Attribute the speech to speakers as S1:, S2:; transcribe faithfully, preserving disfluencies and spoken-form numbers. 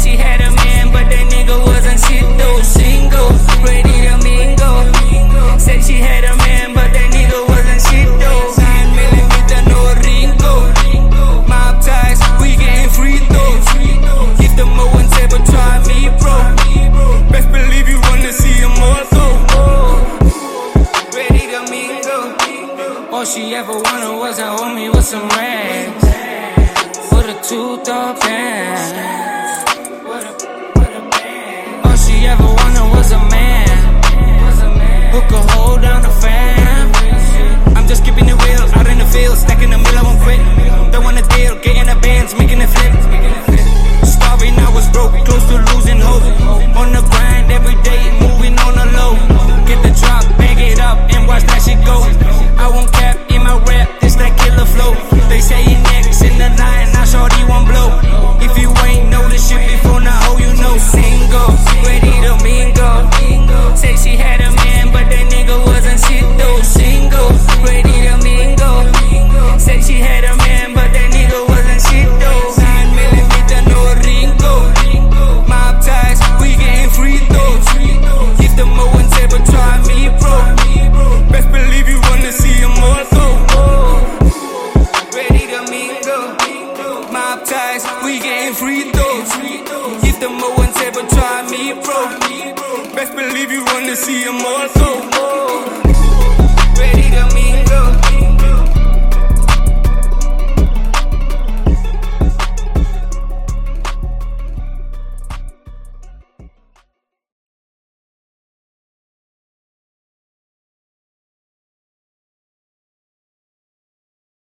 S1: she had a man, but that nigga wasn't shit though. Single, ready to mingle. Said she had a man, but that nigga wasn't shit though. Nine millimeter, no ringo. Mob ties, we getting free throws. If the mo and say, but try me, bro. Best believe you wanna see him also. Ready to mingle. All she ever wanted was a homie with some rags. For the two-thought pants. All she ever wanted was a man who could hold down the fam. I'm just keeping it real, out in the field, stacking the mill, I won't quit. Don't want a deal, getting the bands, making it flip. Starving, I was broke, close to losing hope. On the grind every day, moving on the low. Get the drop, bag it up, and watch that shit go. I won't cap in my rap, this that killer flow. They say you next in the line, now shorty won't blow. If you ain't know this shit before, now oh you know. Single, ready to mingle. Say she had a man, but that nigga wasn't shit though. Single, ready to mingle. Say she had a man, but that nigga wasn't shit though. Nine millimeter, no ringo. Mob ties, we getting free throws. If the mo and say, but try me, bro. Best believe you wanna see him also. Ready to mingle. Mob ties, we getting free throws. If the mo and say, but try me, bro. Best believe you wanna see him also.